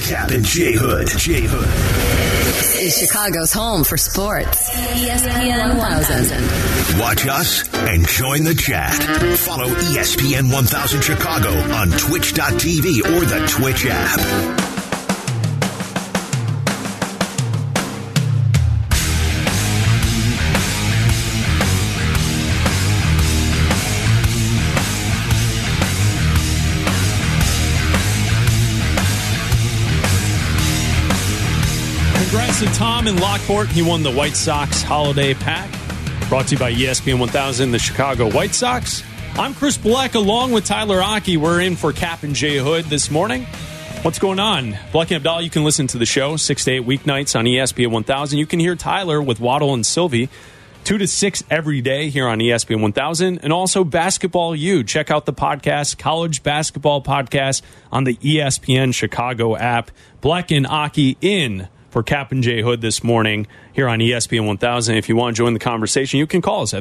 Cap and J Hood. This is Chicago's home for sports. ESPN 1000. Watch us and join the chat. Follow ESPN 1000 Chicago on twitch.tv or the Twitch app. Congrats to Tom in Lockport. He won the White Sox Holiday Pack. Brought to you by ESPN 1000, the Chicago White Sox. I'm Chris Bleck along with Tyler Aki. We're in for Cap and J Hood this morning. What's going on? Bleck and Abdallah, you can listen to the show 6 to 8 weeknights on ESPN 1000. You can hear Tyler with Waddle and Sylvie 2 to 6 every day here on ESPN 1000. And also Basketball U. Check out the podcast, College Basketball Podcast, on the ESPN Chicago app. Bleck and Aki in for Cap and J Hood this morning here on ESPN 1000. If you want to join the conversation, you can call us at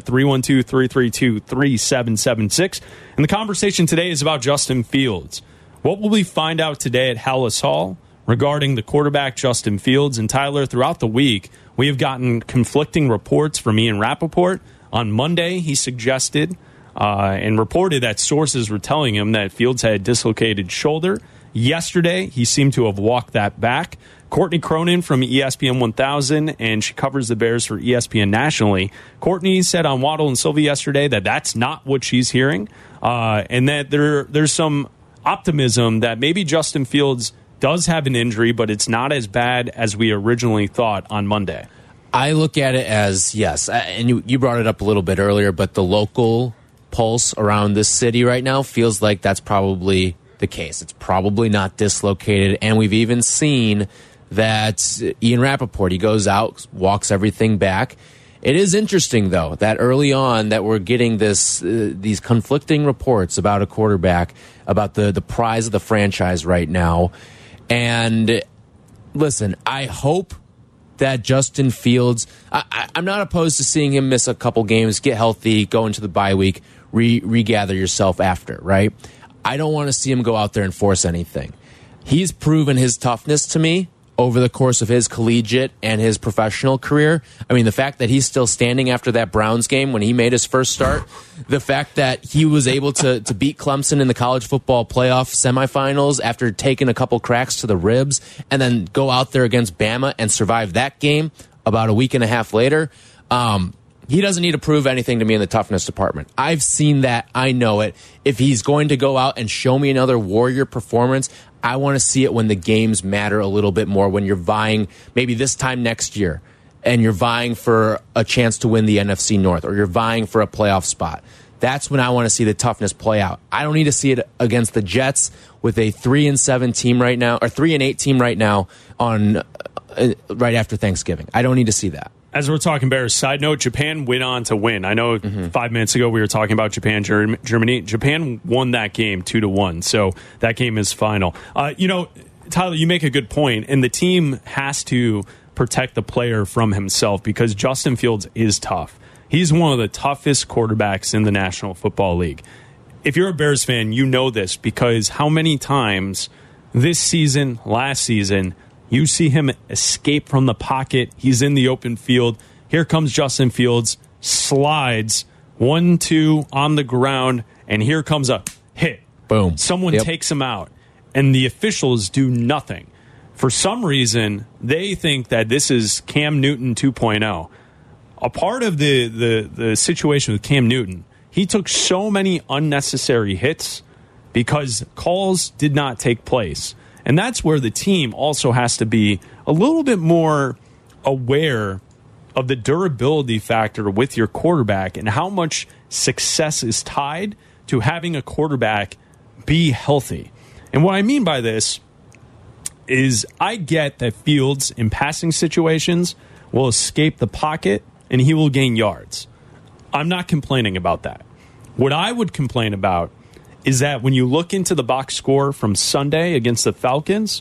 312-332-3776. And the conversation today is about Justin Fields. What will we find out today at Hallis Hall regarding the quarterback Justin Fields? And Tyler, throughout the week, we have gotten conflicting reports from Ian Rappaport. On Monday, he suggested and reported that sources were telling him that Fields had a dislocated shoulder. Yesterday, he seemed to have walked that back. Courtney Cronin from ESPN 1000, and she covers the Bears for ESPN nationally. Courtney said on Waddle and Sylvie yesterday that that's not what she's hearing, and that there's some optimism that maybe Justin Fields does have an injury, but it's not as bad as we originally thought on Monday. I look at it as, yes, and you brought it up a little bit earlier, but the local pulse around this city right now feels like that's probably the case. It's probably not dislocated, and we've even seen that Ian Rappaport, he goes out, walks everything back. It is interesting, though, that early on that we're getting these conflicting reports about a quarterback, about the prize of the franchise right now. And listen, I hope that Justin Fields, I'm not opposed to seeing him miss a couple games, get healthy, go into the bye week, regather yourself after, right? I don't want to see him go out there and force anything. He's proven his toughness to me over the course of his collegiate and his professional career. I mean, the fact that he's still standing after that Browns game when he made his first start, the fact that he was able to beat Clemson in the college football playoff semifinals after taking a couple cracks to the ribs, and then go out there against Bama and survive that game about a week and a half later. He doesn't need to prove anything to me in the toughness department. I've seen that. I know it. If he's going to go out and show me another Warrior performance, I want to see it when the games matter a little bit more, when you're vying maybe this time next year and you're vying for a chance to win the NFC North, or you're vying for a playoff spot. That's when I want to see the toughness play out. I don't need to see it against the Jets with a 3-7 team right now, or 3-8 team right now on right after Thanksgiving. I don't need to see that. As we're talking Bears, side note, Japan went on to win. I know 5 minutes ago we were talking about Japan, Germany. Japan won that game 2-1, so that game is final. Tyler, you make a good point, and the team has to protect the player from himself because Justin Fields is tough. He's one of the toughest quarterbacks in the National Football League. If you're a Bears fan, you know this because how many times this season, last season, you see him escape from the pocket. He's in the open field. Here comes Justin Fields, slides 1-2 on the ground, and here comes a hit. Boom. Someone takes him out, and the officials do nothing. For some reason, they think that this is Cam Newton 2.0. A part of the situation with Cam Newton, he took so many unnecessary hits because calls did not take place. And that's where the team also has to be a little bit more aware of the durability factor with your quarterback and how much success is tied to having a quarterback be healthy. And what I mean by this is I get that Fields in passing situations will escape the pocket and he will gain yards. I'm not complaining about that. What I would complain about is that when you look into the box score from Sunday against the Falcons,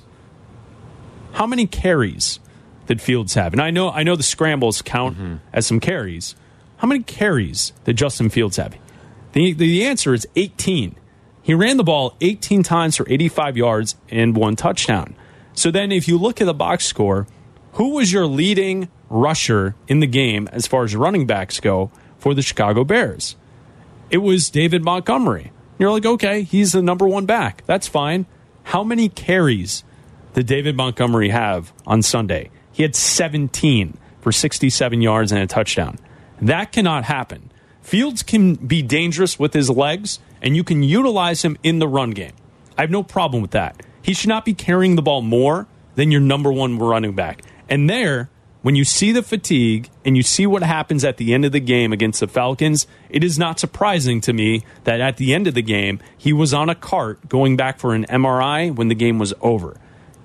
how many carries did Fields have? And I know the scrambles count as some carries. How many carries did Justin Fields have? The answer is 18. He ran the ball 18 times for 85 yards and 1 touchdown. So then if you look at the box score, who was your leading rusher in the game as far as running backs go for the Chicago Bears? It was David Montgomery. You're like, okay, he's the number one back. That's fine. How many carries did David Montgomery have on Sunday? He had 17 for 67 yards and a touchdown. That cannot happen. Fields can be dangerous with his legs, and you can utilize him in the run game. I have no problem with that. He should not be carrying the ball more than your number one running back. And there, when you see the fatigue and you see what happens at the end of the game against the Falcons, it is not surprising to me that at the end of the game, he was on a cart going back for an MRI when the game was over.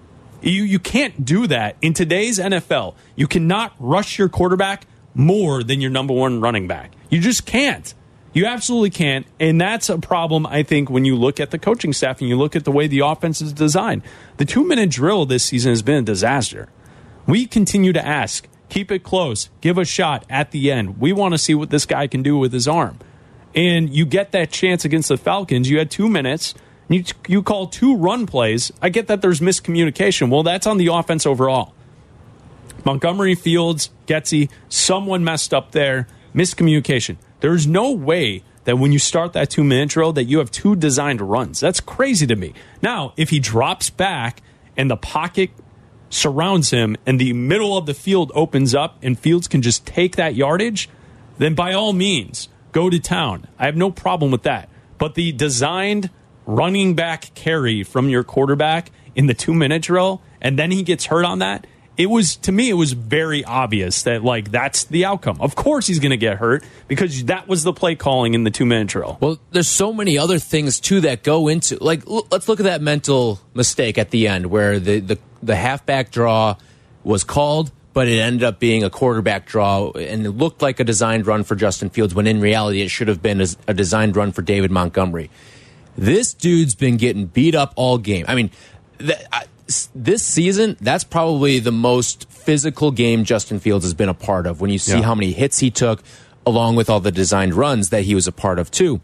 You can't do that. In today's NFL, you cannot rush your quarterback more than your number one running back. You just can't. You absolutely can't. And that's a problem, I think, when you look at the coaching staff and you look at the way the offense is designed. The 2-minute drill this season has been a disaster. We continue to ask, keep it close, give a shot at the end. We want to see what this guy can do with his arm. And you get that chance against the Falcons. You had 2 minutes. You call 2 run plays. I get that there's miscommunication. Well, that's on the offense overall. Montgomery, Fields, Getsy, someone messed up there. Miscommunication. There's no way that when you start that 2-minute drill that you have 2 designed runs. That's crazy to me. Now, if he drops back and the pocket surrounds him and the middle of the field opens up and Fields can just take that yardage, then by all means, go to town. I have no problem with that. But the designed running back carry from your quarterback in the 2-minute drill, and then he gets hurt on that, to me, it was very obvious that, that's the outcome. Of course he's going to get hurt because that was the play calling in the 2-minute drill. Well, there's so many other things, too, that go into, let's look at that mental mistake at the end where the halfback draw was called, but it ended up being a quarterback draw, and it looked like a designed run for Justin Fields, when in reality it should have been a designed run for David Montgomery. This dude's been getting beat up all game. I mean, this season, that's probably the most physical game Justin Fields has been a part of when you see how many hits he took, along with all the designed runs that he was a part of, too.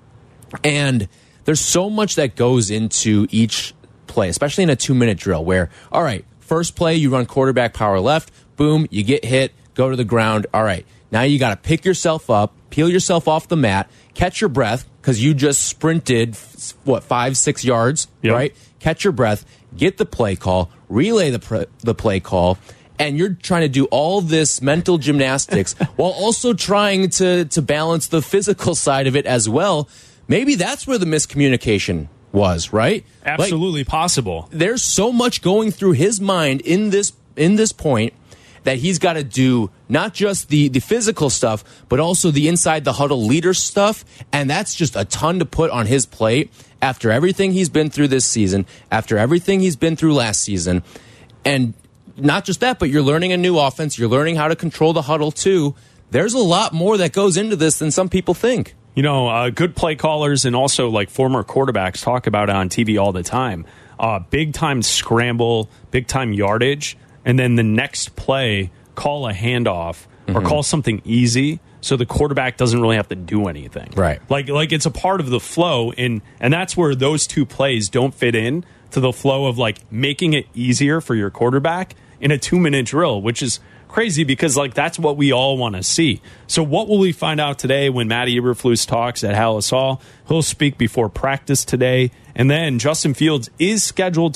And there's so much that goes into each play, especially in a 2-minute drill where, all right, first play, you run quarterback power left, boom, you get hit, go to the ground. All right, now you got to pick yourself up, peel yourself off the mat, catch your breath because you just sprinted, 5-6 yards, right? Catch your breath, get the play call, relay the play call, and you're trying to do all this mental gymnastics while also trying to balance the physical side of it as well. Maybe that's where the miscommunication was, right? Absolutely possible. There's so much going through his mind in this point that he's got to do not just the physical stuff, but also the inside the huddle leader stuff. And that's just a ton to put on his plate after everything he's been through this season, after everything he's been through last season. And not just that, but you're learning a new offense. You're learning how to control the huddle too. There's a lot more that goes into this than some people think. Good play callers and also former quarterbacks talk about it on TV all the time. Big time scramble, big time yardage, and then the next play, call a handoff or call something easy so the quarterback doesn't really have to do anything. Right. Like it's a part of the flow, and that's where those 2 plays don't fit in to the flow of making it easier for your quarterback in a 2-minute drill, which is crazy because that's what we all want to see. So what will we find out today when Matty Eberflus talks at Halas Hall? He'll speak before practice today, and then Justin Fields is scheduled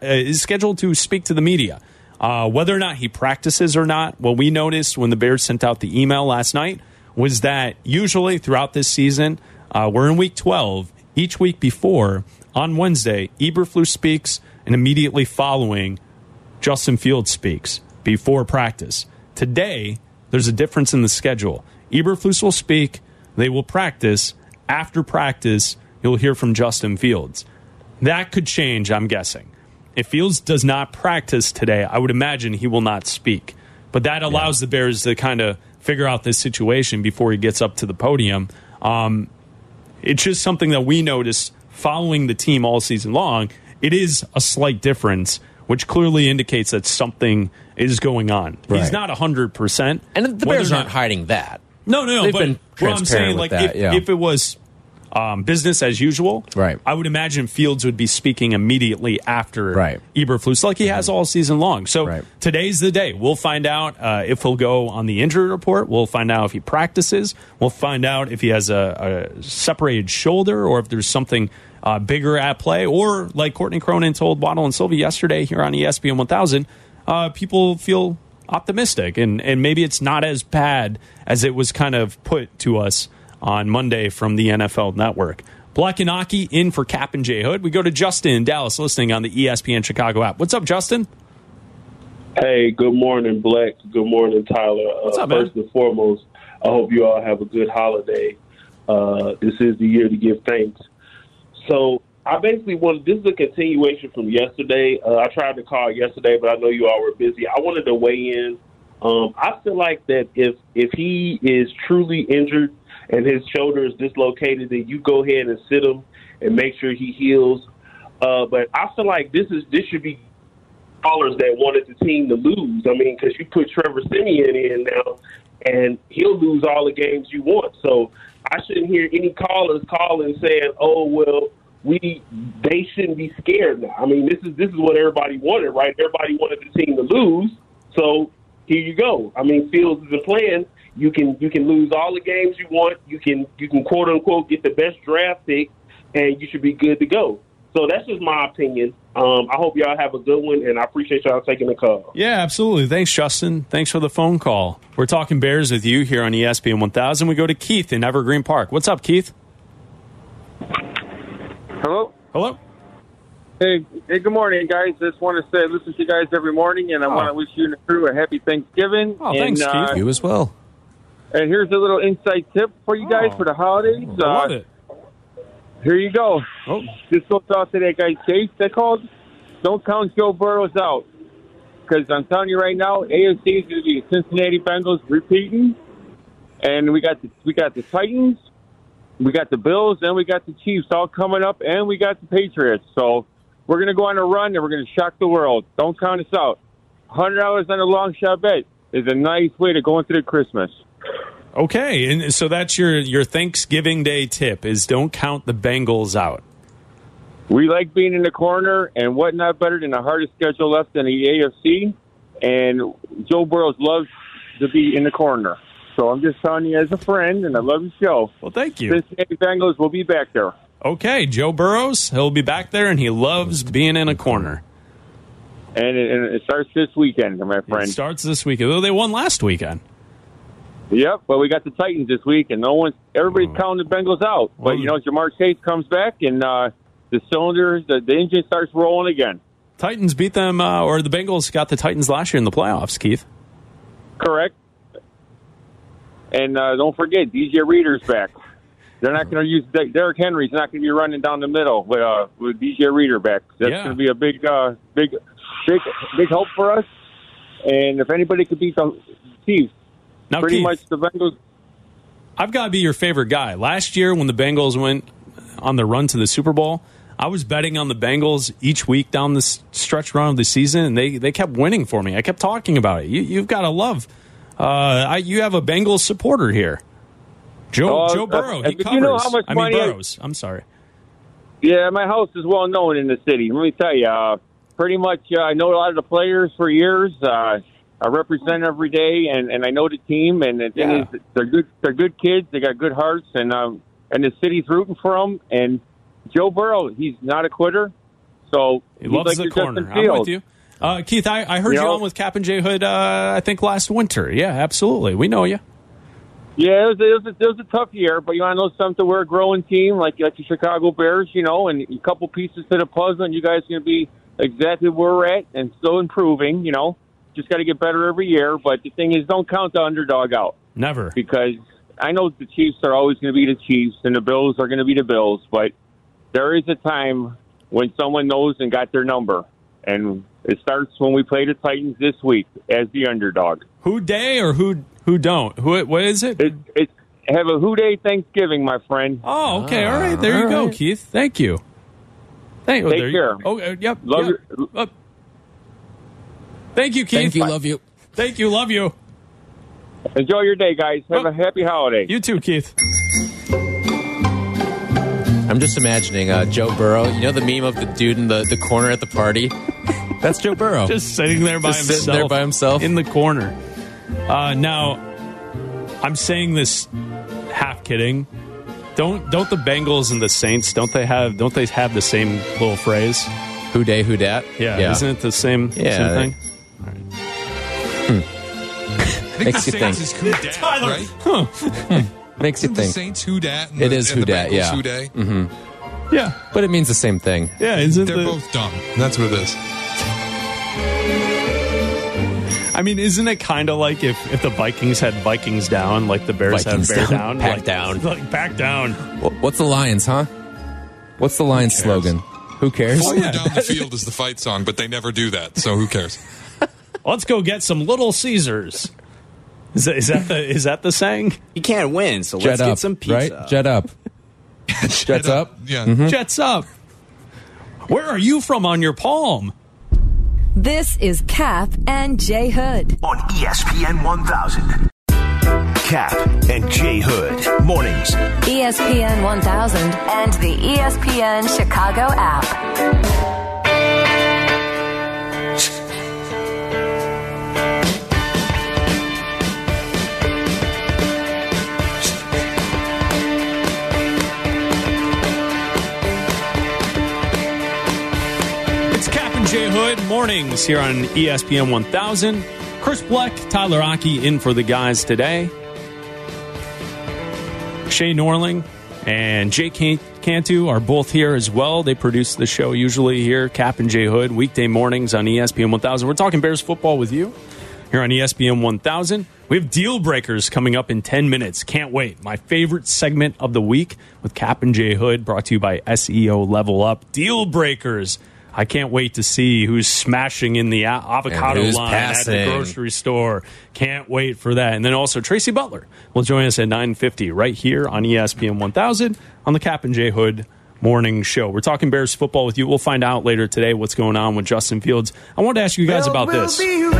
to speak to the media. Whether or not he practices or not, what we noticed when the Bears sent out the email last night was that usually throughout this season, we're in week 12. Each week before, on Wednesday, Eberflus speaks, and immediately following, Justin Fields speaks before practice. Today, there's a difference in the schedule. Eberflus will speak, they will practice. After practice, you'll hear from Justin Fields. That could change, I'm guessing. If Fields does not practice today, I would imagine he will not speak. But that allows the Bears to kind of figure out this situation before he gets up to the podium. It's just something that we noticed following the team all season long. It is a slight difference, which clearly indicates that something is going on. Right. He's not 100%. And the Bears aren't hiding that. No. They've been transparent I'm saying, with that, if it was business as usual, Right. I would imagine Fields would be speaking immediately after Right. Eberflus, like he has all season long. So Right. today's the day. We'll find out if he'll go on the injury report. We'll find out if he practices. We'll find out if he has a separated shoulder or if there's something bigger at play. Or like Courtney Cronin told Waddle and Sylvie yesterday here on ESPN 1000, people feel optimistic, and maybe it's not as bad as it was kind of put to us on Monday from the NFL Network. Black and Aki in for Cap and J Hood. We go to Justin in Dallas listening on the ESPN Chicago app. What's up, Justin? Hey, good morning, Black. Good morning, Tyler. What's up, man? First and foremost, I hope you all have a good holiday. This is the year to give thanks. So I basically this is a continuation from yesterday. I tried to call yesterday, but I know you all were busy. I wanted to weigh in. I feel like that if he is truly injured and his shoulder is dislocated, then you go ahead and sit him and make sure he heals. But I feel like this should be callers that wanted the team to lose. I mean, because you put Trevor Siemian in now, and he'll lose all the games you want. So I shouldn't hear any callers calling saying, "Oh, well, they shouldn't be scared now." I mean, this is what everybody wanted, right? Everybody wanted the team to lose. So here you go. I mean, Fields is a plan. You can lose all the games you want. You can quote unquote get the best draft pick, and you should be good to go. So that's just my opinion. I hope y'all have a good one, and I appreciate y'all taking the call. Yeah, absolutely. Thanks, Justin. Thanks for the phone call. We're talking Bears with you here on ESPN 1000. We go to Keith in Evergreen Park. What's up, Keith? Hello? Hello? Hey, good morning, guys. Just want to say I listen to you guys every morning, and I want to wish you and the crew a happy Thanksgiving. Oh, thanks, Keith. You as well. And here's a little inside tip for you guys for the holidays. I love it. Here you go. Oh. This goes out to that guy Chase. They called. Don't count Joe Burrows out, because I'm telling you right now, AFC is going to be the Cincinnati Bengals repeating, and we got the Titans, we got the Bills, and we got the Chiefs all coming up, and we got the Patriots. So we're going to go on a run, and we're going to shock the world. Don't count us out. $100 on a long shot bet is a nice way to go into the Christmas. Okay, and so that's your Thanksgiving Day tip is don't count the Bengals out. We like being in the corner, and what not better than the hardest schedule left in the AFC, and Joe Burrows loves to be in the corner. So I'm just telling you as a friend, and I love the show. Well, thank you. Cincinnati Bengals will be back there. Okay, Joe Burrows, he'll be back there, and he loves being in a corner. And it starts this weekend, my friend. It starts this weekend. Well, they won last weekend. Yep, well, we got the Titans this week, and everybody's counting the Bengals out. But, Jamar Chase comes back, and the cylinders, the engine starts rolling again. Titans beat them, or the Bengals got the Titans last year in the playoffs, Keith. Correct. And don't forget, DJ Reader's back. They're not going to use Derrick Henry's not going to be running down the middle with DJ Reader back. That's going to be a big help for us. And if anybody could beat the Chiefs, now, pretty Keith, much the Bengals. I've got to be your favorite guy. Last year when the Bengals went on the run to the Super Bowl, I was betting on the Bengals each week down the stretch run of the season, and they kept winning for me. I kept talking about it. You've got to love. You have a Bengals supporter here. Joe Burrow. He covers. You know how much money Burrows. I'm sorry. Yeah, my house is well known in the city. Let me tell you, pretty much I know a lot of the players for years. I represent every day, and I know the team. And the thing is, they're good. They're good kids. They got good hearts, and the city's rooting for them. And Joe Burrow, he's not a quitter. So he loves the corner. I'm with you. Keith, I heard you on with Cap and J Hood, I think last winter. Yeah, absolutely. We know you. Yeah, it was a tough year, but you want to know something? We're a growing team, like the Chicago Bears, and a couple pieces to the puzzle, and you guys are going to be exactly where we're at and still improving, Just got to get better every year, but the thing is, don't count the underdog out. Never. Because I know the Chiefs are always going to be the Chiefs, and the Bills are going to be the Bills, but there is a time when someone knows and got their number, and it starts when we play the Titans this week as the underdog. Who day or who don't? What is it? It's have a Who Day Thanksgiving, my friend. Oh, okay. All right. There you go, Keith. Thank you. Take care. Oh, yep. Love you. Thank you, Keith. Thank you. Love you. Thank you. Love you. Enjoy your day, guys. Have a happy holiday. You too, Keith. I'm just imagining Joe Burrow. You know the meme of the dude in the corner at the party? That's Joe Burrow. Just sitting there by Just himself. sitting there by himself. In the corner. Now, I'm saying this half kidding. Don't the Bengals and the Saints, don't they have the same little phrase? Who day, who dat? Yeah. Isn't it the same thing? I think Makes the you Saints think. is who dat, Tyler. right? Makes you Isn't the think. Saints who dat? It is who dat, yeah. Who day? Yeah. But it means the same thing. Yeah, isn't They're both dumb. That's what it is. I mean, isn't it kind of like if the Vikings had Vikings down, like the Bears Vikings have Bear down. down? Pack like, down. Like, back down. What's the Lions, huh? What's the Lions slogan? Who cares? Forward down the field is the fight song, but they never do that, so who cares? Let's go get some Little Caesars. Is that the saying? You can't win, so Jet let's up, get some pizza. right? Jet up. Jets up. Yeah. Jets up. Where are you from on your palm? This is Cap and Jay Hood. On ESPN 1000. Cap and Jay Hood. Mornings. ESPN 1000 and the ESPN Chicago app. It's Cap and Jay Hood mornings here on ESPN 1000. Chris Bleck, Tyler Aki in for the guys today. Shay Norling and Jay Cantu are both here as well. They produce the show usually here, Cap and Jay Hood, weekday mornings on ESPN 1000. We're talking Bears football with you here on ESPN 1000. We have Deal Breakers coming up in 10 minutes. Can't wait. My favorite segment of the week with Cap and Jay Hood, brought to you by SEO Level Up. Deal Breakers. I can't wait to see who's smashing in the avocado who's line at the passing. grocery store. Can't wait for that. And then also Tracy Butler will join us at 9:50 right here on ESPN 1000 on the Cap and Jay Hood morning show. We're talking Bears football with you. We'll find out later today what's going on with Justin Fields. I wanted to ask you guys about this.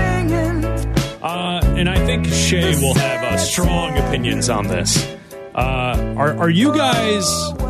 And I think Shay will have strong opinions on this. Are you guys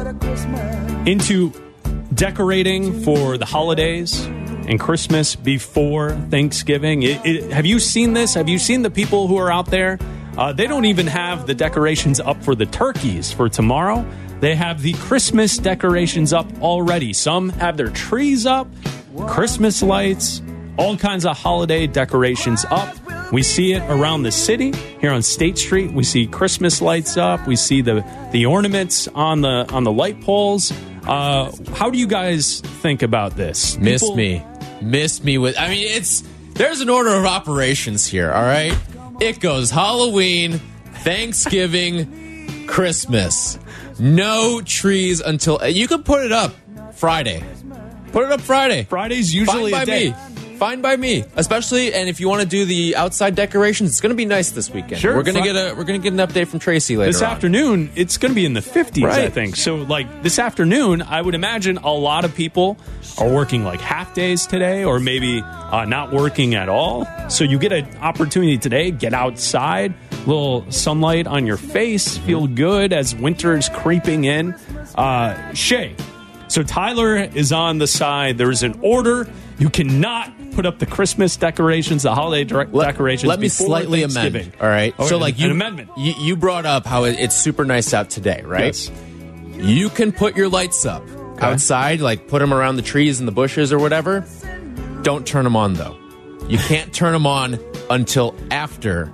into decorating for the holidays and Christmas before Thanksgiving? Have you seen this? Have you seen the people who are out there? They don't even have the decorations up for the turkeys for tomorrow. They have the Christmas decorations up already. Some have their trees up, Christmas lights, all kinds of holiday decorations up. We see it around the city. Here on State Street, we see Christmas lights up. We see the ornaments on the light poles. How do you guys think about this? Miss me with. I mean, there's an order of operations here. All right, it goes Halloween, Thanksgiving, Christmas. No trees until you can put it up Friday. Put it up Friday. Friday's usually Fine a by day. me. Fine by me, especially, and if you want to do the outside decorations, it's going to be nice this weekend. Sure. We're going to get an update from Tracy later. This on. afternoon, it's going to be in the 50s, I Right. think. So, like, this afternoon, I would imagine a lot of people are working, like, half days today or maybe not working at all. So you get an opportunity today, get outside, little sunlight on your face, feel good as winter is creeping in. Shay, so Tyler is on the side. There is an order. You cannot put up the Christmas decorations, the holiday decorations. Let me before slightly Thanksgiving. amend. All right. Okay, So, like, an amendment. You brought up how it's super nice out today, right? Yes. You can put your lights up outside, like put them around the trees and the bushes or whatever. Don't turn them on though. You can't turn them on until after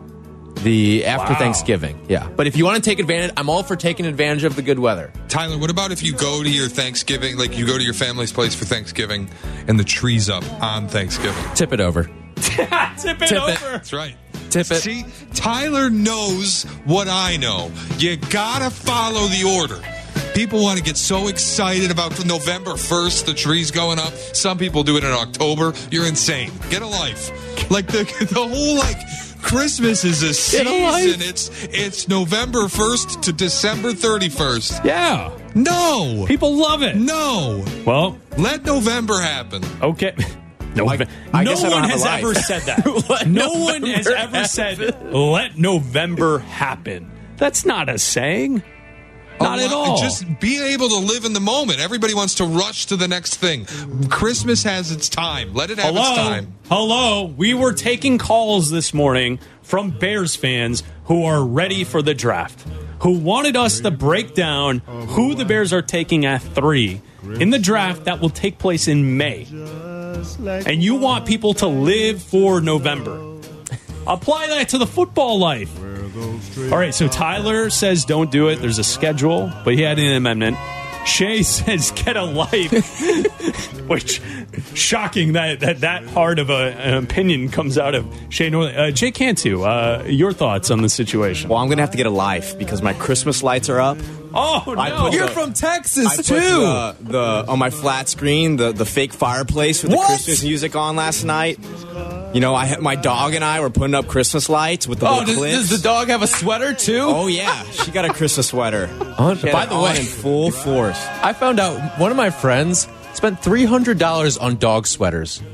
Wow. Thanksgiving. Yeah. But if you want to take advantage, I'm all for taking advantage of the good weather. Tyler, what about if you go to your Thanksgiving, like you go to your family's place for Thanksgiving and the tree's up on Thanksgiving? Tip it over. Tip it over. That's right. Tip it. See, Tyler knows what I know. You gotta follow the order. People want to get so excited about November 1st, the tree's going up. Some people do it in October. You're insane. Get a life. Like the whole Christmas is a season. It's November 1st to December 31st. Yeah. No. People love it. No. Well, Let November happen. okay. No, I no guess I don't one have has a life. ever said that. No one has ever said, let November happen. That's not a saying. Not at all. Just be able to live in the moment. Everybody wants to rush to the next thing. Christmas has its time. Let it have its time. Hello. We were taking calls this morning from Bears fans who are ready for the draft, who wanted us to break down who the Bears are taking at 3 in the draft that will take place in May. And you want people to live for November. Apply that to the football life. All right, so Tyler says don't do it. There's a schedule, but he had an amendment. Shay says get a life, which shocking that hard of an opinion comes out of Shay Norley. Jay Cantu, your thoughts on the situation? Well, I'm going to have to get a life because my Christmas lights are up. Oh, no. You're from Texas, I too. put on my flat screen, the fake fireplace with the Christmas music on last night. You know, my dog and I were putting up Christmas lights with the little clips. Does the dog have a sweater, too? Oh, yeah. She got a Christmas sweater. By the way, in full force. I found out one of my friends spent $300 on dog sweaters.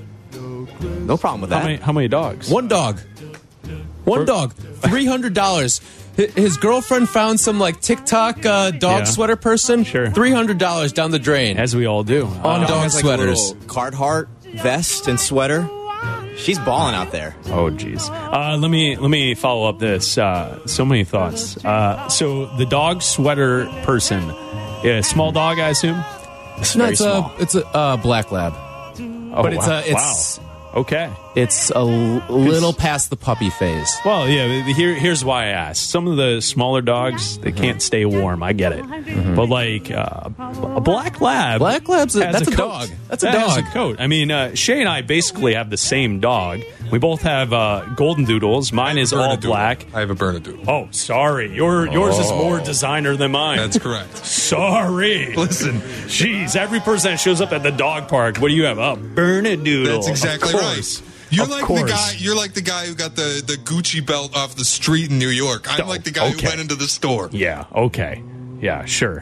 No problem with that. How many dogs? One dog. One dog. $300. His girlfriend found some like TikTok dog sweater person. Sure. $300 down the drain. As we all do. On dog Has, like, sweaters. a little Carhartt vest and sweater. She's balling out there. Oh, geez. Let me follow up this. So many thoughts. So the dog sweater person, small dog, I assume. It's a black lab. Oh, but wow. it's okay. It's a little past the puppy phase. Well, yeah. Here's why I asked. Some of the smaller dogs, they can't stay warm. I get it. But like a black lab, That's a coat. dog. That's a That has dog. a coat. I mean, Shay and I basically have the same dog. We both have golden doodles. Mine is all black. I have a Bernedoodle. Oh, sorry. Yours is more designer than mine. That's correct. Sorry. Listen. Jeez, every person that shows up at the dog park, what do you have? Oh, Bernedoodle. That's exactly Of course. right. You're Of like course. the guy. You're like the guy who got the Gucci belt off the street in New York. I'm like the guy who went into the store. Yeah. Okay. Yeah. Sure.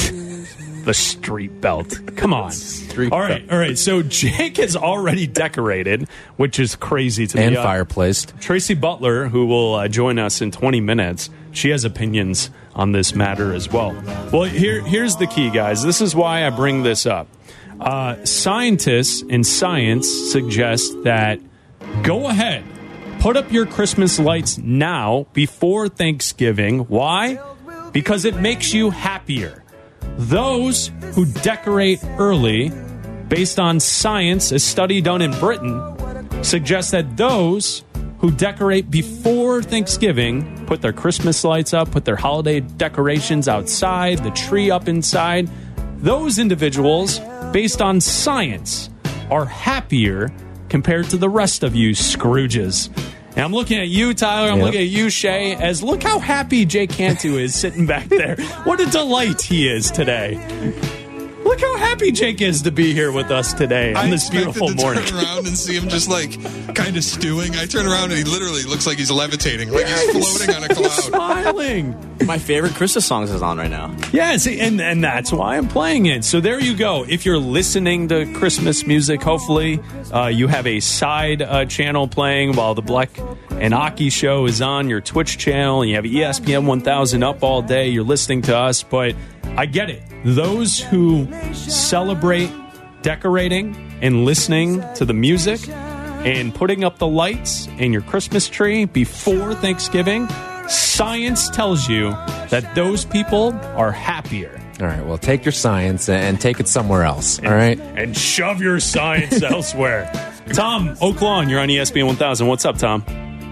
The street belt. Come on. All right. So Jake is already decorated, which is crazy to me. And fireplaced. Tracy Butler, who will join us in 20 minutes, she has opinions on this matter as well. Well, here's the key, guys. This is why I bring this up. Scientists and science suggest that go ahead, put up your Christmas lights now before Thanksgiving. Why? Because it makes you happier. Those who decorate early, based on science, a study done in Britain, suggests that those who decorate before Thanksgiving, put their Christmas lights up, put their holiday decorations outside, the tree up inside, those individuals, based on science, are happier compared to the rest of you Scrooges. And I'm looking at you, Tyler. I'm looking at you, Shay, as look how happy Jay Cantu is sitting back there. What a delight he is today. Look how happy Jake is to be here with us today on this beautiful morning. I turn around and see him just like kind of stewing. I turn around and he literally looks like he's levitating, like he's floating on a cloud. Smiling. My favorite Christmas songs is on right now. Yeah, see, and that's why I'm playing it. So there you go. If you're listening to Christmas music, hopefully you have a side channel playing while the Black and Aki show is on your Twitch channel. And you have ESPN 1000 up all day. You're listening to us, but I get it. Those who celebrate decorating and listening to the music and putting up the lights and your Christmas tree before Thanksgiving, science tells you that those people are happier. All right, well, take your science and take it somewhere else, all right? And shove your science elsewhere. Tom Oak Lawn, you're on ESPN 1000. What's up, Tom?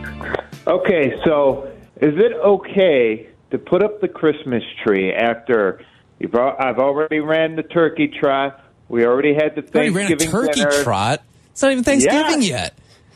Okay, so is it okay to put up the Christmas tree after I've already ran the turkey trot? We already had the Thanksgiving ran a turkey dinner. trot? It's not even Thanksgiving yet.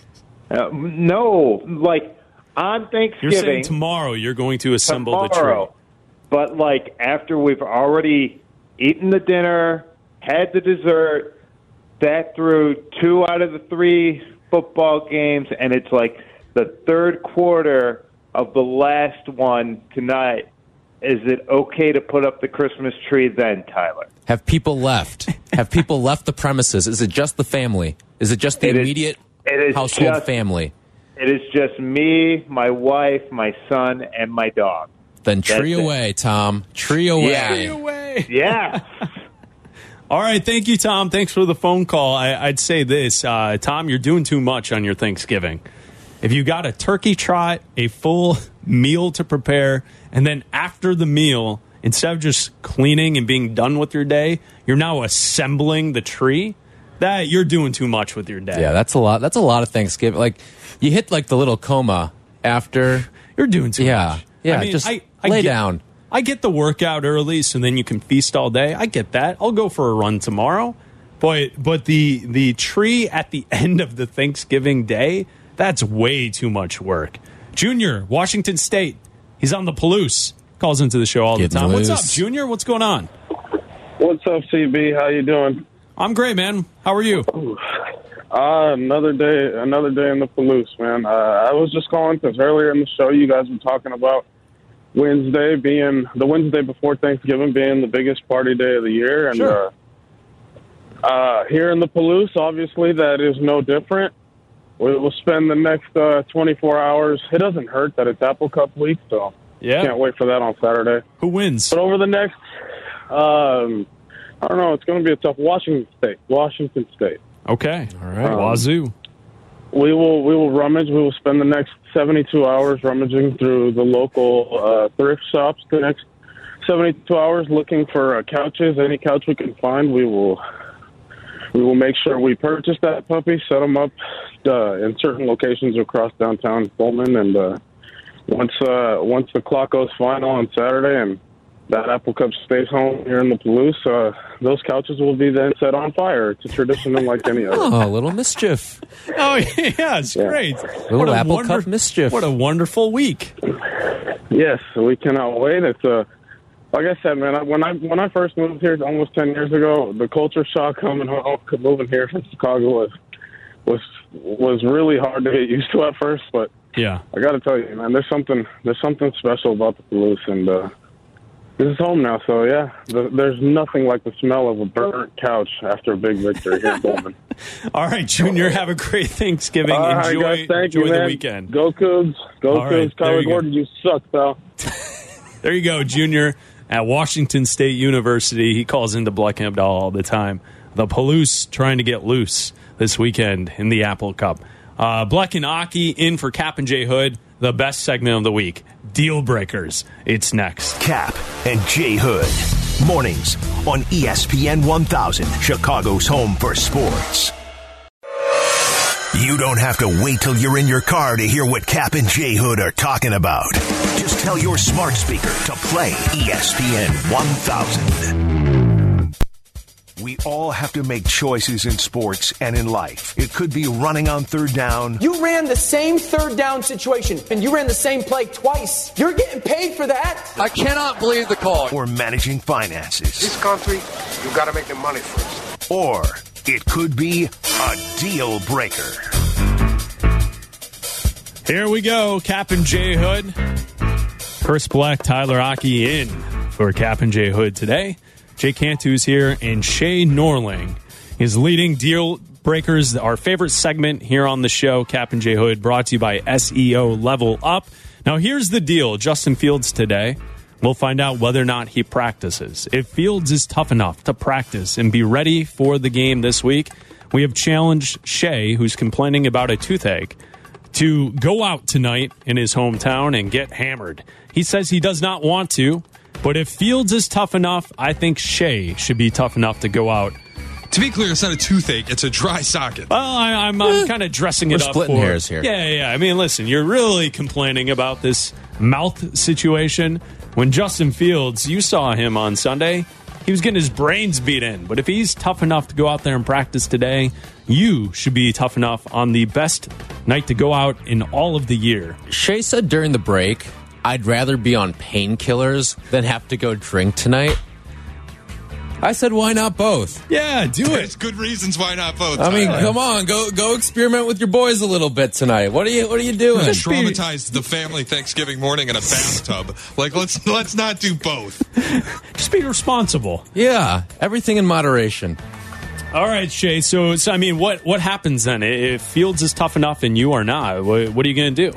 No, like on Thanksgiving. You're saying tomorrow you're going to assemble the tree. But like after we've already eaten the dinner, had the dessert, sat through 2 out of the 3 football games, and it's like the third quarter of the last one tonight. Is it okay to put up the Christmas tree then, Tyler? Have people left? Have people left the premises? Is it just the family? Is it just the immediate household family? It is just me, my wife, my son, and my dog. Then tree That's it. away, Tom. Tree away. Yeah. Tree away. Yeah. All right, thank you, Tom. Thanks for the phone call. I'd say this, Tom, you're doing too much on your Thanksgiving. If you got a turkey trot, a full meal to prepare, and then after the meal, instead of just cleaning and being done with your day, you're now assembling the tree, that you're doing too much with your day. Yeah, that's a lot. That's a lot of Thanksgiving. Like, you hit like the little coma after. You're doing too much. Yeah, I mean, just I lay get- down. I get the workout early, so then you can feast all day. I get that. I'll go for a run tomorrow. But the tree at the end of the Thanksgiving day, that's way too much work. Junior, Washington State. He's on the Palouse. Calls into the show all the time. What's up, Junior? What's going on? What's up, CB? How you doing? I'm great, man. How are you? Another day in the Palouse, man. I was just calling because earlier in the show you guys were talking about Wednesday being the Wednesday before Thanksgiving being the biggest party day of the year, and Sure. Here in the Palouse, obviously that is no different. We will spend the next 24 hours. It doesn't hurt that it's Apple Cup week, so can't wait for that on Saturday. Who wins? But over the next, I don't know. It's going to be a tough Washington State. Okay. All right. Wazoo. We will rummage. We will spend the next 72 hours rummaging through the local thrift shops. The next 72 hours looking for couches. Any couch we can find, we will make sure we purchase that puppy, set them up in certain locations across downtown Pullman, and once the clock goes final on Saturday and that Apple Cup stays home here in the Palouse, those couches will be then set on fire. It's a tradition unlike any other. Oh, a little mischief. Oh, yeah, it's great. Little Apple Cup mischief. What a wonderful week. Yes, we cannot wait. It's like I said, man. When I first moved here almost 10 years ago, the culture shock moving here from Chicago was really hard to get used to at first. But yeah, I got to tell you, man, there's something special about the Palouse, and this is home now. So yeah, there's nothing like the smell of a burnt couch after a big victory here in Pullman. All right, Junior, have a great Thanksgiving. All right, Enjoy, guys, thank enjoy you, the man. weekend. Go Cougs. Go All Cougs. right, there Kyler you go. Gordon, you suck, pal. There you go, Junior at Washington State University. He calls into Bleckhamp all the time. The Palouse trying to get loose this weekend in the Apple Cup. Bleck and Aki in for Cap and J Hood, the best segment of the week. Deal Breakers. It's next. Cap and J Hood. Mornings on ESPN 1000, Chicago's home for sports. You don't have to wait till you're in your car to hear what Cap and J Hood are talking about. Just tell your smart speaker to play ESPN 1000. We all have to make choices in sports and in life. It could be running on third down. You ran the same third down situation, and you ran the same play twice. You're getting paid for that. I cannot believe the call. Or managing finances. This country, you got to make the money first. Or it could be a deal breaker. Here we go, Cap and J Hood. Chris Bleck, Tyler Aki in for Cap and J Hood today. Jay Cantu's here, and Shay Norling is leading Deal Breakers, our favorite segment here on the show. Cap and J Hood, brought to you by SEO Level Up. Now, here's the deal. Justin Fields today, we'll find out whether or not he practices. If Fields is tough enough to practice and be ready for the game this week, we have challenged Shay, who's complaining about a toothache, to go out tonight in his hometown and get hammered. He says he does not want to, but if Fields is tough enough, I think Shay should be tough enough to go out. To be clear, it's not a toothache; it's a dry socket. Well, I'm kind of dressing it We're up. splitting hairs here. Yeah. I mean, listen, you're really complaining about this mouth situation. When Justin Fields, you saw him on Sunday, he was getting his brains beat in. But if he's tough enough to go out there and practice today, you should be tough enough on the best night to go out in all of the year. Shay said during the break, I'd rather be on painkillers than have to go drink tonight. I said, why not both? Yeah, do it. There's good reasons why not both. I mean, Tyler. come on, go experiment with your boys a little bit tonight. What are you doing? Traumatized the family Thanksgiving morning in a bathtub. Like, let's not do both. Just be responsible. Yeah, everything in moderation. All right, Shay. So I mean, what happens then if Fields is tough enough and you are not? What are you going to do?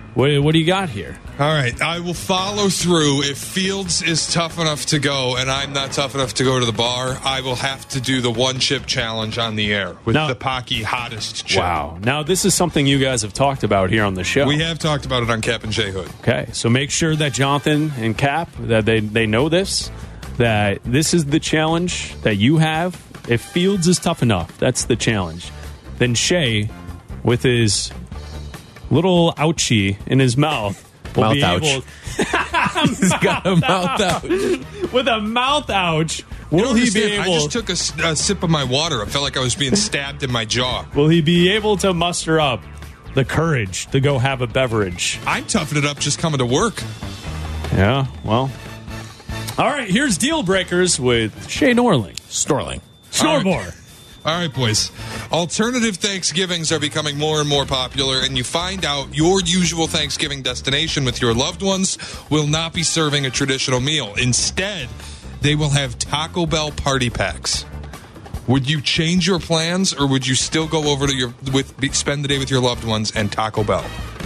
What do you got here? All right, I will follow through. If Fields is tough enough to go and I'm not tough enough to go to the bar, I will have to do the one chip challenge on the air with the Pocky hottest chip. Wow. Now, this is something you guys have talked about here on the show. We have talked about it on Cap and J Hood. Okay, so make sure that Jonathan and Cap, that they know this, that this is the challenge that you have. If Fields is tough enough, that's the challenge. Then Shay, with his little ouchie in his mouth, will be able. He's got a mouth ouch. With a mouth ouch, will he be able? I just took a sip of my water. I felt like I was being stabbed in my jaw. Will he be able to muster up the courage to go have a beverage? I'm toughing it up just coming to work. Yeah, well. All right, here's Deal Breakers with Shay Norling. Snorling. Snormore. All right, boys. Alternative Thanksgivings are becoming more and more popular, and you find out your usual Thanksgiving destination with your loved ones will not be serving a traditional meal. Instead, they will have Taco Bell party packs. Would you change your plans, or would you still go over to spend the day with your loved ones and Taco Bell?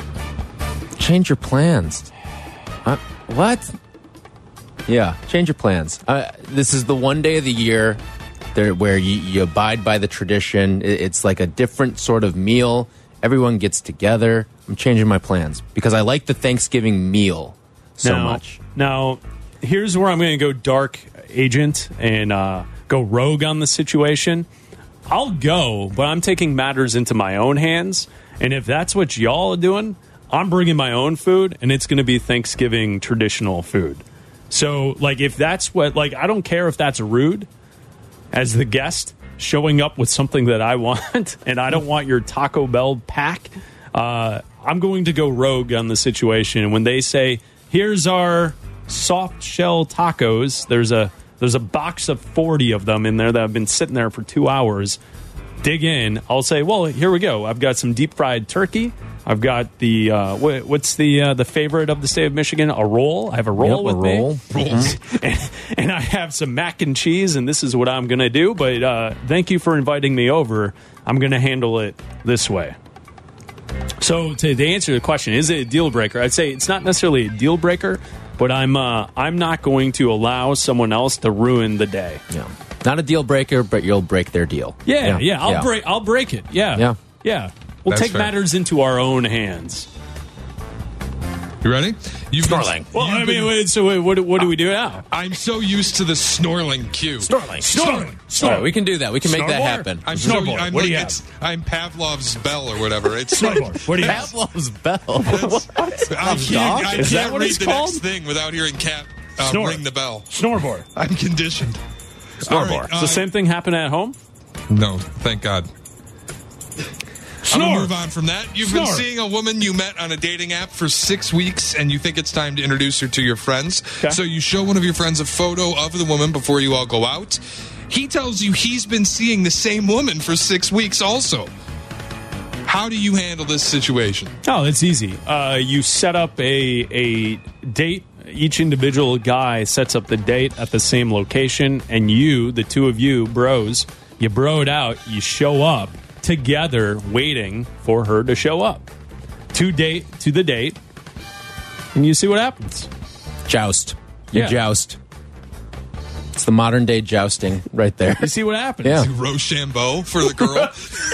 Change your plans. What? Yeah, change your plans. This is the one day of the year where you abide by the tradition. It's like a different sort of meal. Everyone gets together. I'm changing my plans because I like the Thanksgiving meal so much. Now, here's where I'm going to go dark agent and go rogue on the situation. I'll go, but I'm taking matters into my own hands. And if that's what y'all are doing, I'm bringing my own food, and it's going to be Thanksgiving traditional food. So, like, if that's what, like, I don't care if that's rude as the guest showing up with something that I want, and I don't want your Taco Bell pack. I'm going to go rogue on the situation. And when they say, here's our soft shell tacos, there's a box of 40 of them in there that have been sitting there for 2 hours. Dig in. I'll say, well, here we go. I've got some deep fried turkey. I've got the what's the favorite of the state of Michigan? A roll. I have a roll with me, and I have some mac and cheese. And this is what I'm going to do. But thank you for inviting me over. I'm going to handle it this way. So to answer the question, is it a deal breaker? I'd say it's not necessarily a deal breaker, but I'm not going to allow someone else to ruin the day. Yeah, not a deal breaker, but you'll break their deal. Yeah. I'll break it. Yeah. We'll That's take fair. matters into our own hands. You ready? Snorling. Well, I mean, so what do we do now? I'm so used to the snorling cue. Snorling. All right, we can do that. We can make that happen. I'm Snoreboard. What do you have? I'm Pavlov's bell or whatever. It's Snoreboard. What do you have? Pavlov's bell. I can't Is that what read it's the called? next thing without hearing Cap Snore. ring the bell. Snoreboard. I'm conditioned. Snoreboard. All right, Does the same thing happen at home? No, thank God. I'm going to move on from that. You've been seeing a woman you met on a dating app for 6 weeks, and you think it's time to introduce her to your friends. Okay. So you show one of your friends a photo of the woman before you all go out. He tells you he's been seeing the same woman for 6 weeks also. How do you handle this situation? Oh, it's easy. You set up a date. Each individual guy sets up the date at the same location, and the two of you bros, you bro it out. You show up together waiting for her to show up to the date, and you see what happens. Joust. You Yeah. joust. It's the modern day jousting right there. You see what happens. Yeah. Rochambeau for the girl.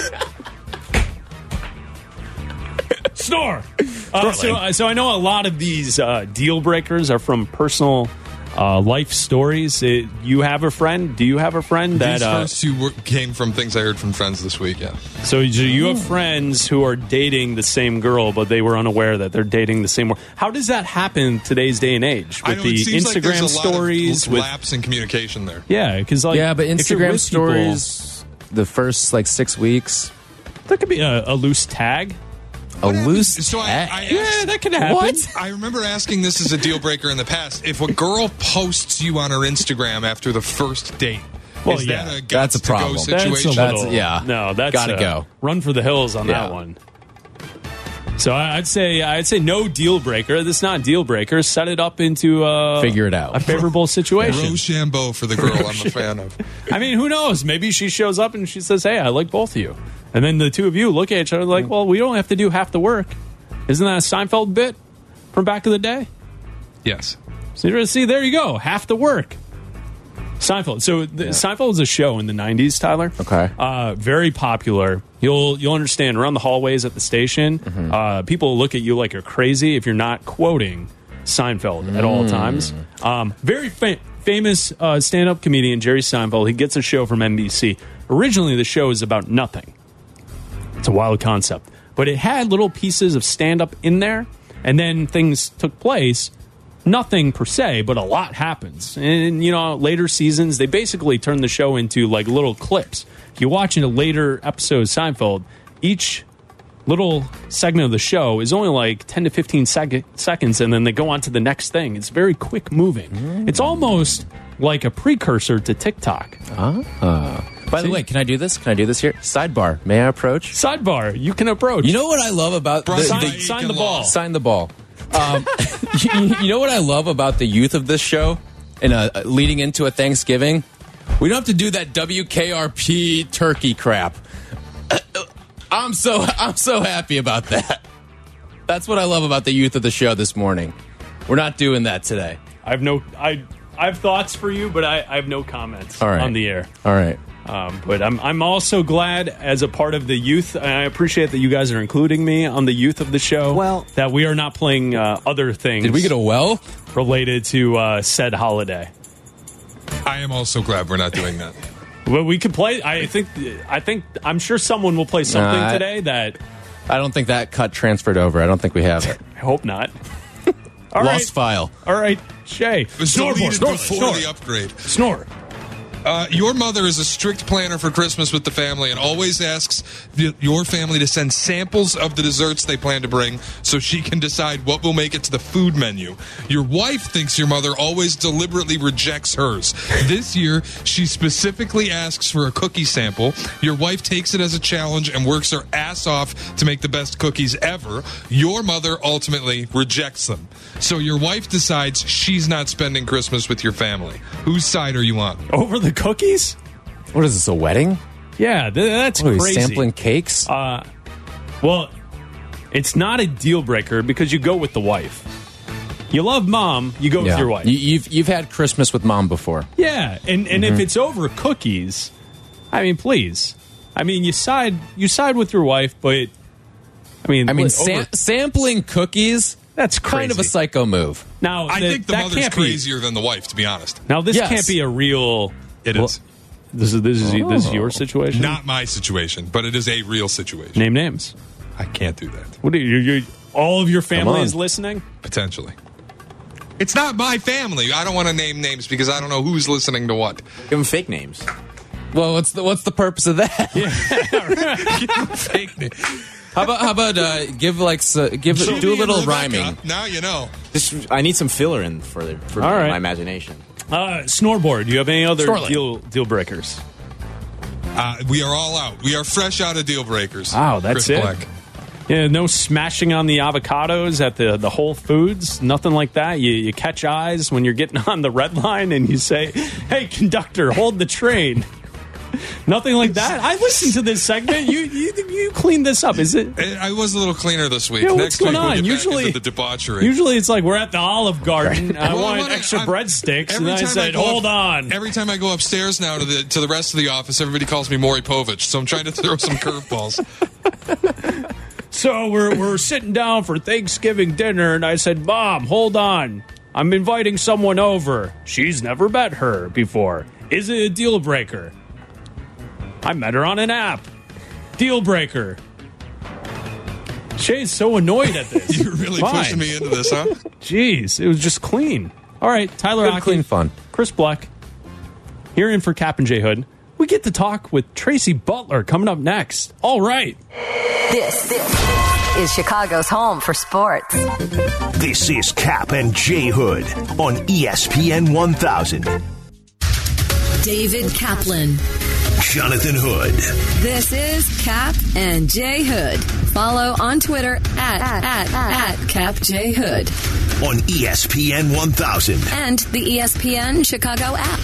Snore. So I know a lot of these deal breakers are from personal life stories. You have a friend? Do you have a friend that? These first two came from things I heard from friends this week. Yeah. So you have friends who are dating the same girl, but they were unaware that they're dating the same one. How does that happen in today's day and age with the Instagram stories? With lapse in communication there. Yeah, because but Instagram stories, the first 6 weeks, there could be a loose tag. So I asked, yeah, that could happen. What? I remember asking this as a deal breaker in the past. If a girl posts you on her Instagram after the first date, is that a that's a problem. guts to go situation? That's gotta go. Run for the hills on that one. So I'd say no deal breaker. This is not a deal breaker. Set it up into figure it out. A favorable situation. Rochambeau for the girl I'm a fan of. I mean, who knows? Maybe she shows up and she says, "Hey, I like both of you," and then the two of you look at each other like, "Well, we don't have to do half the work." Isn't that a Seinfeld bit from back in the day? Yes. See, there you go. Half the work. Seinfeld. So Seinfeld was a show in the 90s, Tyler. Okay. Very popular. You'll understand around the hallways at the station, people look at you like you're crazy if you're not quoting Seinfeld at all times. Very famous stand-up comedian Jerry Seinfeld. He gets a show from NBC. Originally, the show is about nothing. It's a wild concept. But it had little pieces of stand-up in there, and then things took place. Nothing per se, but a lot happens. And, later seasons, they basically turn the show into like little clips. If you watch in a later episode of Seinfeld, each little segment of the show is only like 10 to 15 seconds, and then they go on to the next thing. It's very quick moving. It's almost like a precursor to TikTok. By the way, can I do this? Can I do this here? Sidebar. May I approach? Sidebar. You can approach. You know what I love about sign the ball. Sign the ball. You know what I love about the youth of this show and leading into a Thanksgiving? We don't have to do that WKRP turkey crap. I'm so happy about that. That's what I love about the youth of the show this morning. We're not doing that today. I have thoughts for you, but I have no comments on the air. All right. But I'm also glad as a part of the youth, and I appreciate that you guys are including me on the youth of the show. Well, that we are not playing other things. Did we get a well related to said holiday? I am also glad we're not doing that. Well, we could play. I'm sure someone will play something today that. I don't think that cut transferred over. I don't think we have it. I hope not. Lost file. All right, Shay. It was deleted before the upgrade. Snore. Your mother is a strict planner for Christmas with the family and always asks your family to send samples of the desserts they plan to bring so she can decide what will make it to the food menu. Your wife thinks your mother always deliberately rejects hers. This year, she specifically asks for a cookie sample. Your wife takes it as a challenge and works her ass off to make the best cookies ever. Your mother ultimately rejects them. So your wife decides she's not spending Christmas with your family. Whose side are you on? Over the cookies? What is this, a wedding? Yeah, that's crazy. Sampling cakes? Well, it's not a deal breaker because you go with the wife. You love mom, you go with your wife. You've had Christmas with mom before. Yeah, and if it's over cookies, I mean, please. I mean, you side with your wife, but sampling cookies. That's crazy. Kind of a psycho move. Now, I think the mother's crazier than the wife, to be honest. Now, this can't be a real. It is. This is your situation. Not my situation, but it is a real situation. Name names. I can't do that. What are you? All of your family is listening. Potentially. It's not my family. I don't want to name names because I don't know who's listening to what. Give them fake names. Well, what's the purpose of that? Give them fake names. How about do a little rhyming? Now you know. I need some filler in for my imagination. Snoreboard. Do you have any other deal breakers? We are all out. We are fresh out of deal breakers. Wow, that's Chris it. Black. Yeah, no smashing on the avocados at the Whole Foods. Nothing like that. You catch eyes when you're getting on the red line and you say, "Hey, conductor, hold the train." Nothing like that. I listened to this segment. You cleaned this up. Is it? I was a little cleaner this week. Yeah, Next what's going week we'll on? get back into the debauchery. Usually it's like we're at the Olive Garden. I wanted extra breadsticks, and I said, "Hold on." Every time I go upstairs now to the rest of the office, everybody calls me Maury Povich. So I'm trying to throw some curveballs. So we're sitting down for Thanksgiving dinner, and I said, "Mom, hold on. I'm inviting someone over. She's never met her before. Is it a deal breaker?" I met her on an app. Deal breaker. Shay's so annoyed at this. You're really pushing me into this, huh? Jeez, it was just clean. All right, Tyler Good, Aki, clean fun. Chris Black, here in for Cap and J Hood. We get to talk with Tracy Butler coming up next. All right. This is Chicago's home for sports. This is Cap and J Hood on ESPN 1000. David Kaplan. Jonathan Hood. This is Cap and J Hood. Follow on Twitter at Cap J Hood. On ESPN 1000. And the ESPN Chicago app.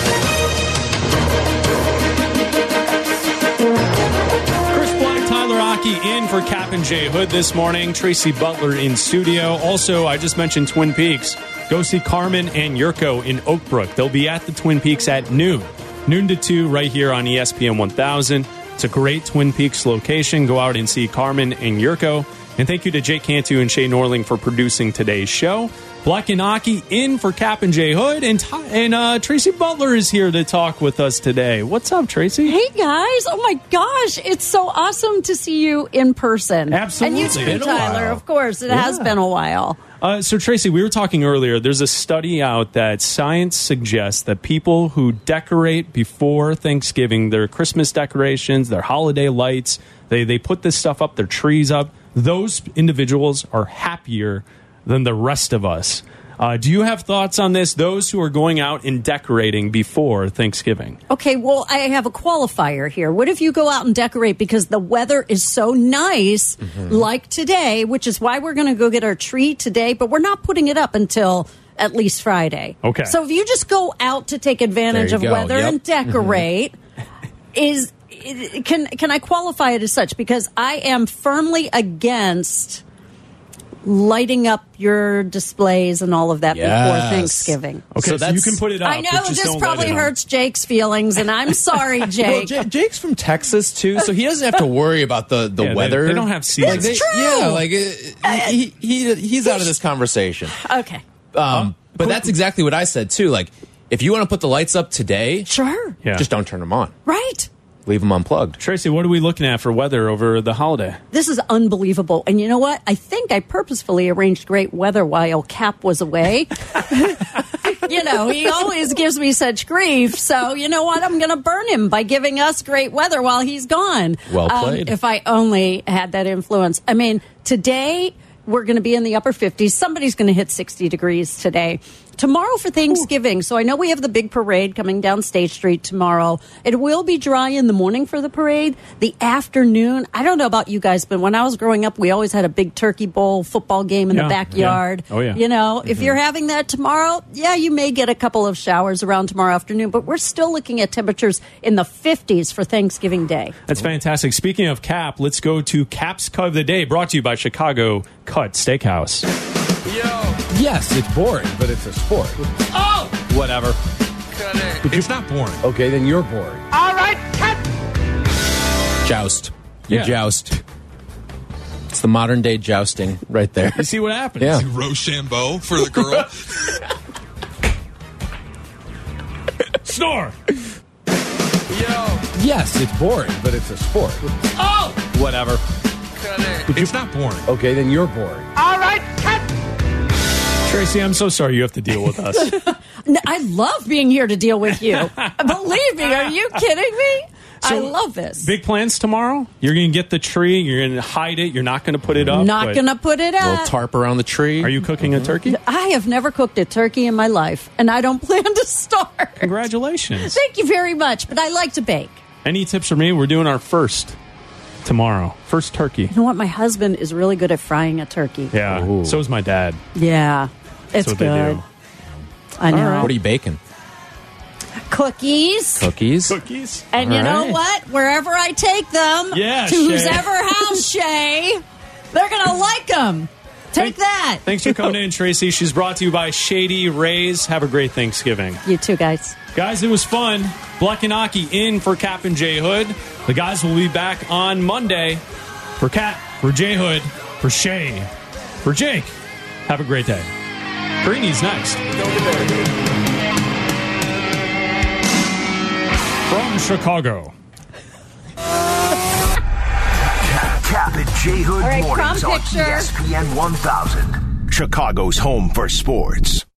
Chris Black, Tyler Aki in for Cap and J Hood this morning. Tracy Butler in studio. Also, I just mentioned Twin Peaks. Go see Carmen and Yurko in Oak Brook. They'll be at the Twin Peaks at noon to 2 right here on ESPN 1000. It's a great Twin Peaks location. Go out and see Carmen and Yurko. And thank you to Jake Cantu and Shay Norling for producing today's show. Black and Aki in for Cap and J Hood. And Tracy Butler is here to talk with us today. What's up, Tracy? Hey, guys. Oh, my gosh. It's so awesome to see you in person. Absolutely. And you too, Tyler. Of course. It has been a while. So, Tracy, we were talking earlier. There's a study out that science suggests that people who decorate before Thanksgiving, their Christmas decorations, their holiday lights, they put this stuff up, their trees up, those individuals are happier than the rest of us. Do you have thoughts on this? Those who are going out and decorating before Thanksgiving. Okay, well, I have a qualifier here. What if you go out and decorate because the weather is so nice, like today, which is why we're going to go get our tree today, but we're not putting it up until at least Friday. Okay. So if you just go out to take advantage of weather and decorate, can I qualify it as such? Because I am firmly against lighting up your displays and all of that before Thanksgiving. Okay, so you can put it up. I know this probably hurts Jake's feelings, and I'm sorry, Jake. Well, Jake's from Texas too, so he doesn't have to worry about the weather. They don't have seasons. It's true. Yeah, he's out of this conversation. Okay. But that's exactly what I said too. Like, if you want to put the lights up today, sure, just don't turn them on. Right. Leave them unplugged. Tracy, what are we looking at for weather over the holiday? This is unbelievable. And you know what? I think I purposefully arranged great weather while Cap was away. He always gives me such grief. So, you know what? I'm going to burn him by giving us great weather while he's gone. Well played. If I only had that influence. I mean, today we're going to be in the upper 50s. Somebody's going to hit 60 degrees today. Tomorrow for Thanksgiving. So I know we have the big parade coming down State Street tomorrow. It will be dry in the morning for the parade. The afternoon, I don't know about you guys, but when I was growing up, we always had a big turkey bowl football game in the backyard. Yeah. Oh, yeah. If you're having that tomorrow, you may get a couple of showers around tomorrow afternoon, but we're still looking at temperatures in the 50s for Thanksgiving Day. That's fantastic. Speaking of Cap, let's go to Cap's Cut of the Day, brought to you by Chicago Cut Steakhouse. Yes, it's boring, but it's a sport. Oh! Whatever. Cut it. It's not boring. Okay, then you're boring. All right, cut! Joust. You joust. It's the modern day jousting right there. You see what happens? Yeah. Rochambeau for the girl. Snore! Yes, it's boring, but it's a sport. Oh! Whatever. Cut it. It's not boring. Okay, then you're boring. All right, cut! Tracy, I'm so sorry you have to deal with us. I love being here to deal with you. Believe me, are you kidding me? I love this. Big plans tomorrow? You're going to get the tree. You're going to hide it. You're not going to put it up. Not going to put it A little up. tarp around the tree. Are you cooking a turkey? I have never cooked a turkey in my life, and I don't plan to start. Congratulations. Thank you very much, but I like to bake. Any tips for me? We're doing our first tomorrow. First turkey. You know what? My husband is really good at frying a turkey. Yeah. Ooh. So is my dad. Yeah. It's That's what they good. do. I know. What are you baking? Cookies. Cookies? Cookies. And you know what? Wherever I take them, Yeah, to Shay. whose ever house, Shay, they're going to like them. Take that. Thanks for coming in, Tracy. She's brought to you by Shady Rays. Have a great Thanksgiving. You too, guys. Guys, it was fun. Black and Aki in for Cap and J Hood. The guys will be back on Monday. For Cap, for J Hood, for Shay, for Jake. Have a great day. Greeny's next. From Chicago. Cap and J Hood All right, prom mornings on picture. ESPN 1000. Chicago's home for sports.